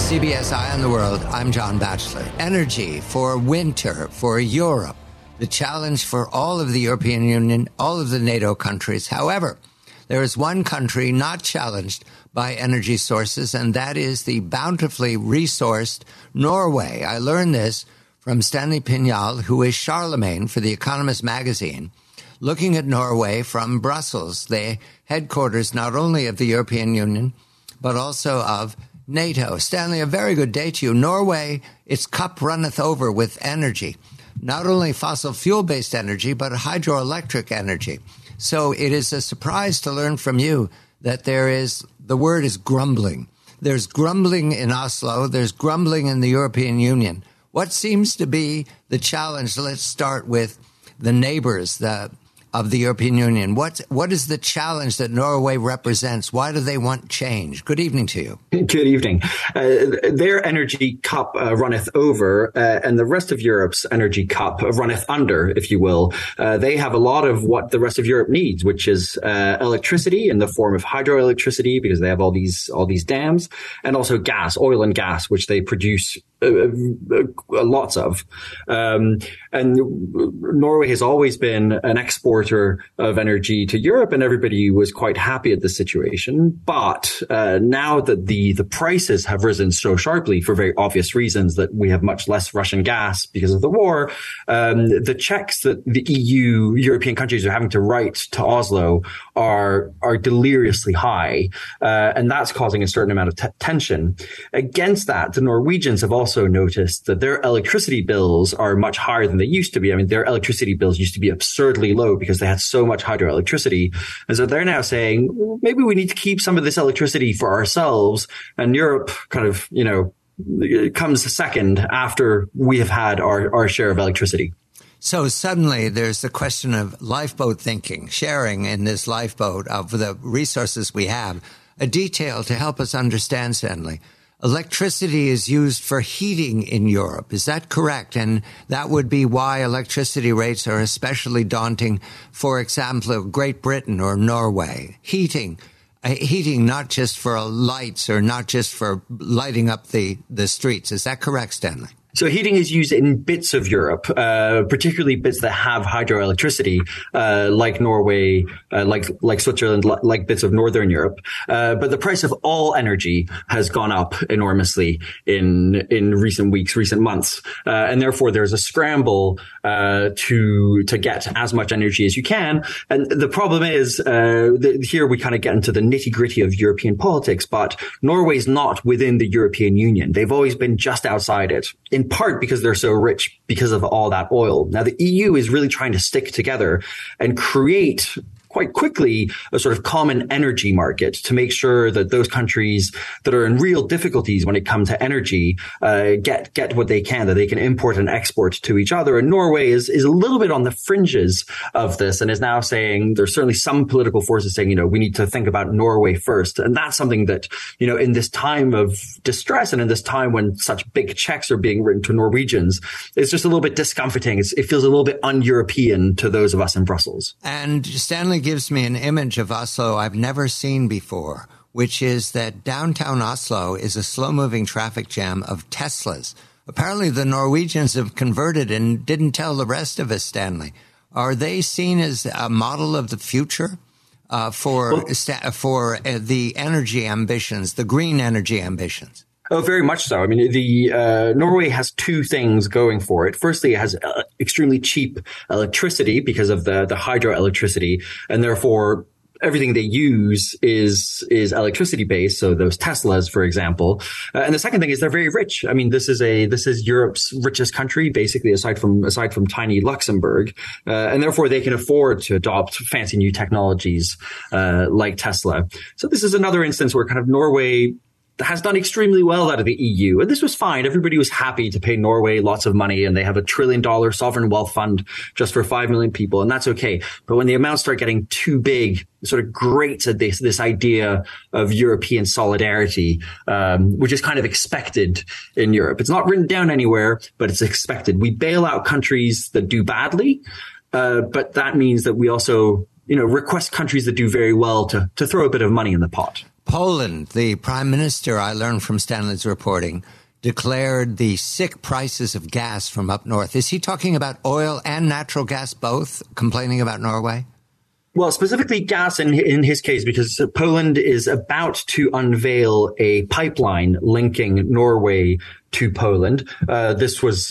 CBS Eye on the World, I'm John Batchelor. Energy for winter, for Europe, the challenge for all of the European Union, all of the NATO countries. However, there is one country not challenged by energy sources, and that is the bountifully resourced Norway. I learned this from Stanley Pignal, who is Charlemagne for The Economist magazine, looking at Norway from Brussels, the headquarters not only of the European Union, but also of NATO. Stanley, a very good day to you. Norway, its cup runneth over with energy, not only fossil fuel-based energy, but hydroelectric energy. So it is a surprise to learn from you that the word is grumbling. There's grumbling in Oslo. There's grumbling in the European Union. What seems to be the challenge? Let's start with the neighbors of the European Union. What is the challenge that Norway represents? Why do they want change? Good evening to you. Good evening. Their energy cup runneth over, and the rest of Europe's energy cup runneth under, if you will. They have a lot of what the rest of Europe needs, which is electricity in the form of hydroelectricity, because they have all these dams, and also gas, oil and gas, which they produce lots of. And Norway has always been an exporter of energy to Europe, and everybody was quite happy at the situation. But now that the prices have risen so sharply for very obvious reasons, that we have much less Russian gas because of the war, the checks that the European countries are having to write to Oslo are deliriously high, and that's causing a certain amount of tension. Against that, the Norwegians have also noticed that their electricity bills are much higher than they used to be. I mean, their electricity bills used to be absurdly low because they had so much hydroelectricity. And so they're now saying, well, maybe we need to keep some of this electricity for ourselves. And Europe kind of, comes second after we have had our share of electricity. So suddenly there's the question of lifeboat thinking, sharing in this lifeboat of the resources we have. A detail to help us understand, Stanley. Electricity is used for heating in Europe. Is that correct? And that would be why electricity rates are especially daunting, for example, Great Britain or Norway. Heating not just for lights or not just for lighting up the streets. Is that correct, Stanley? So heating is used in bits of Europe, particularly bits that have hydroelectricity, like Norway, like Switzerland, like bits of Northern Europe. But the price of all energy has gone up enormously in recent weeks, recent months. And therefore there's a scramble, to get as much energy as you can. And the problem is, here we kind of get into the nitty gritty of European politics, but Norway's not within the European Union. They've always been just outside it, in part because they're so rich because of all that oil. Now, the EU is really trying to stick together and create quite quickly a sort of common energy market to make sure that those countries that are in real difficulties when it comes to energy get what they can, that they can import and export to each other. And Norway is a little bit on the fringes of this and is now saying, there's certainly some political forces saying, we need to think about Norway first. And that's something that, in this time of distress and in this time when such big checks are being written to Norwegians, it's just a little bit discomforting. It feels a little bit un-European to those of us in Brussels. And Stanley gives me an image of Oslo I've never seen before, which is that downtown Oslo is a slow-moving traffic jam of Teslas. Apparently the Norwegians have converted and didn't tell the rest of us, Stanley. Are they seen as a model of the future for the energy ambitions, the green energy ambitions? Oh, very much so. I mean, Norway has two things going for it. Firstly, it has extremely cheap electricity because of the hydroelectricity, and therefore everything they use is electricity based. So those Teslas, for example. And the second thing is they're very rich. I mean, this is Europe's richest country, basically, aside from tiny Luxembourg. And therefore they can afford to adopt fancy new technologies, like Tesla. So this is another instance where kind of Norway has done extremely well out of the EU. And this was fine. Everybody was happy to pay Norway lots of money, and they have $1 trillion sovereign wealth fund just for 5 million people. And that's okay. But when the amounts start getting too big, it sort of grates at this idea of European solidarity, which is kind of expected in Europe. It's not written down anywhere, but it's expected. We bail out countries that do badly. But that means that we also, request countries that do very well to throw a bit of money in the pot. Poland, the prime minister, I learned from Stanley's reporting, declared the sick prices of gas from up north. Is he talking about oil and natural gas both, complaining about Norway? Well, specifically gas in his case, because Poland is about to unveil a pipeline linking Norway to Poland. This was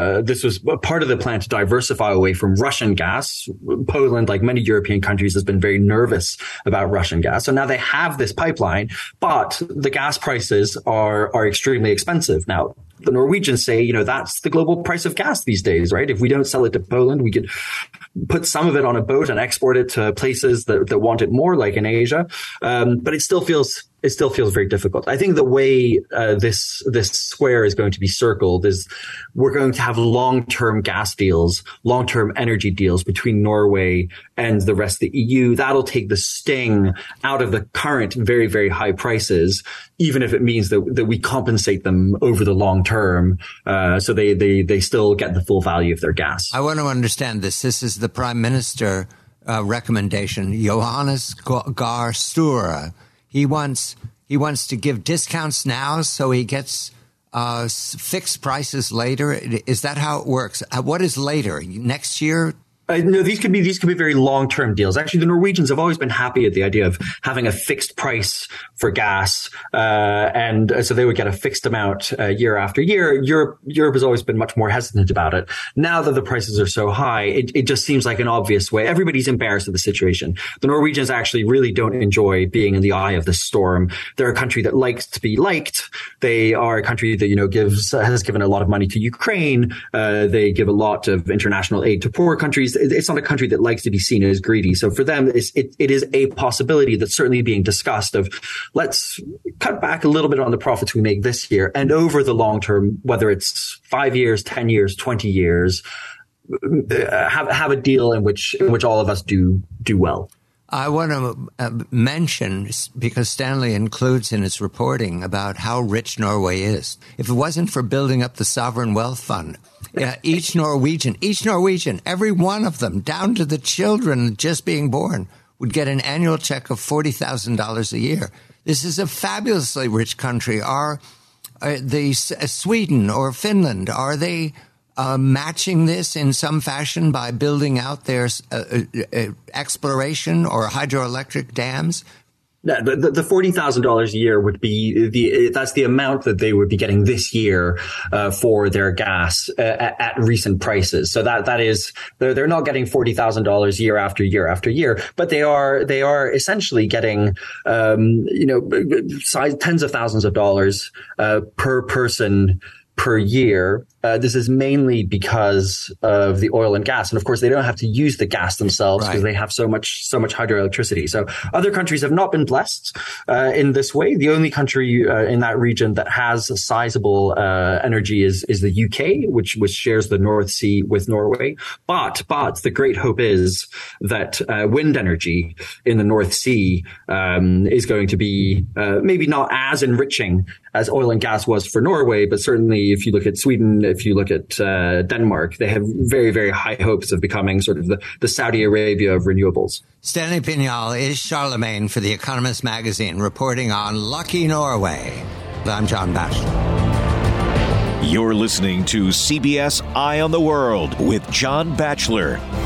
part of the plan to diversify away from Russian gas. Poland, like many European countries, has been very nervous about Russian gas. So now they have this pipeline, but the gas prices are extremely expensive. Now, the Norwegians say, that's the global price of gas these days, right? If we don't sell it to Poland, we could put some of it on a boat and export it to places that want it more, like in Asia. But it still feels very difficult. I think the way this square is going to be circled is we're going to have long-term gas deals, long-term energy deals between Norway and the rest of the EU. That'll take the sting out of the current very, very high prices, even if it means that we compensate them over the long term, so they still get the full value of their gas. I want to understand this. This is the Prime Minister recommendation, Johannes Gahr Sture. He wants to give discounts now so he gets fixed prices later. Is that how it works? What is later? Next year? No, these could be very long-term deals. Actually, the Norwegians have always been happy at the idea of having a fixed price for gas, and so they would get a fixed amount year after year. Europe has always been much more hesitant about it. Now that the prices are so high, it just seems like an obvious way. Everybody's embarrassed of the situation. The Norwegians actually really don't enjoy being in the eye of the storm. They're a country that likes to be liked. They are a country that has given a lot of money to Ukraine. They give a lot of international aid to poor countries. It's not a country that likes to be seen as greedy. So for them, it is a possibility that's certainly being discussed of let's cut back a little bit on the profits we make this year, and over the long term, whether it's 5 years, 10 years, 20 years, have a deal in which all of us do well. I want to mention, because Stanley includes in his reporting about how rich Norway is. If it wasn't for building up the sovereign wealth fund, each Norwegian, every one of them, down to the children just being born, would get an annual check of $40,000 a year. This is a fabulously rich country. Are Sweden or Finland, are they matching this in some fashion by building out their exploration or hydroelectric dams? The $40,000 a year would be that's the amount that they would be getting this year for their gas at recent prices. So that is they're not getting $40,000 year after year after year, but they are essentially getting tens of thousands of dollars per person per year. This is mainly because of the oil and gas. And of course, they don't have to use the gas themselves because they have so much hydroelectricity. So other countries have not been blessed in this way. The only country in that region that has a sizable energy is the UK, which shares the North Sea with Norway. But the great hope is that wind energy in the North Sea is going to be maybe not as enriching as oil and gas was for Norway, but certainly if you look at Sweden, if you look at Denmark, they have very, very high hopes of becoming sort of the Saudi Arabia of renewables. Stanley Pignol is Charlemagne for The Economist magazine, reporting on lucky Norway. I'm John Batchelor. You're listening to CBS Eye on the World with John Batchelor.